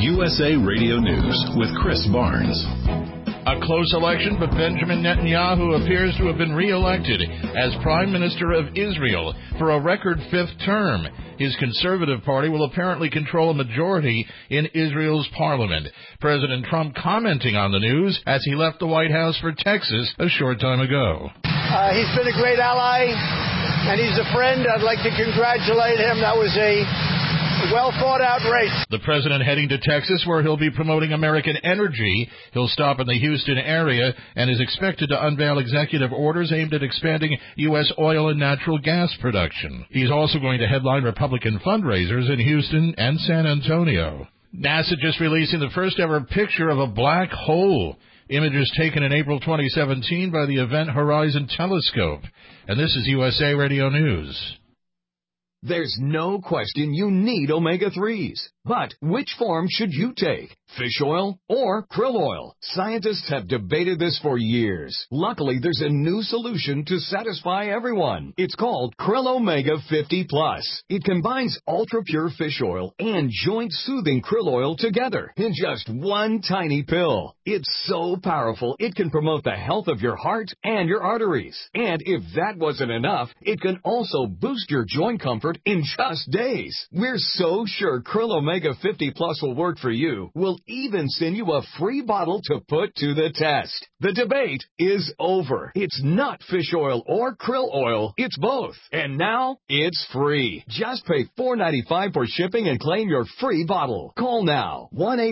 USA Radio News with Chris Barnes. A close election, but Benjamin Netanyahu appears to have been reelected as Prime Minister of Israel for a record fifth term. His Conservative Party will apparently control a majority in Israel's parliament. President Trump commenting on the news as he left the White House for Texas a short time ago. He's been a great ally, and he's a friend. I'd like to congratulate him. That was a well-thought-out race. The president heading to Texas, where he'll be promoting American energy. He'll stop in the Houston area and is expected to unveil executive orders aimed at expanding U.S. oil and natural gas production. He's also going to headline Republican fundraisers in Houston and San Antonio. NASA just releasing the first-ever picture of a black hole. Images taken in April 2017 by the Event Horizon Telescope. And this is USA Radio News. There's no question you need omega-3s. But which form should you take? Fish oil or krill oil? Scientists have debated this for years. Luckily, there's a new solution to satisfy everyone. It's called Krill Omega 50 Plus. It combines ultra-pure fish oil and joint-soothing krill oil together in just one tiny pill. It's so powerful, it can promote the health of your heart and your arteries. And if that wasn't enough, it can also boost your joint comfort in just days. We're so sure Krill Omega 50 Plus will work for you. We'll even send you a free bottle to put to the test. The debate is over. It's not fish oil or krill oil. It's both. And now it's free. Just pay $4.95 for shipping and claim your free bottle. Call now.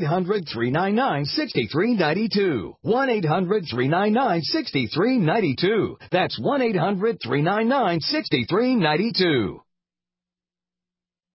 1-800-399-6392. 1-800-399-6392. That's 1-800-399-6392.